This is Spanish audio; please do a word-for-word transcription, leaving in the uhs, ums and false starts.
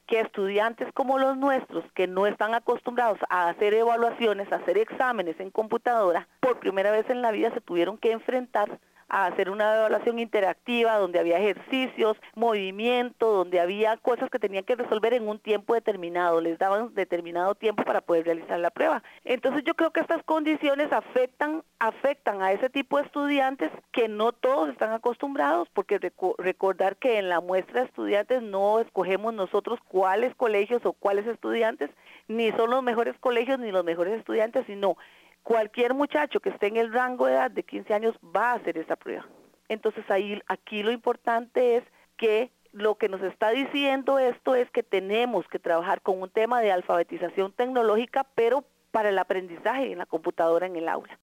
que estudiantes como los nuestros, que no están acostumbrados a hacer evaluaciones, a hacer exámenes en computadora, por primera vez en la vida se tuvieron que enfrentar a hacer una evaluación interactiva donde había ejercicios, movimiento, donde había cosas que tenían que resolver en un tiempo determinado, les daban determinado tiempo para poder realizar la prueba. Entonces yo creo que estas condiciones afectan, afectan a ese tipo de estudiantes que no todos están acostumbrados, porque reco- recordar que en la muestra de estudiantes no escogemos nosotros cuáles colegios o cuáles estudiantes, ni son los mejores colegios ni los mejores estudiantes, sino cualquier muchacho que esté en el rango de edad de quince años va a hacer esa prueba. Entonces ahí, aquí lo importante es que lo que nos está diciendo esto es que tenemos que trabajar con un tema de alfabetización tecnológica, pero para el aprendizaje en la computadora en el aula.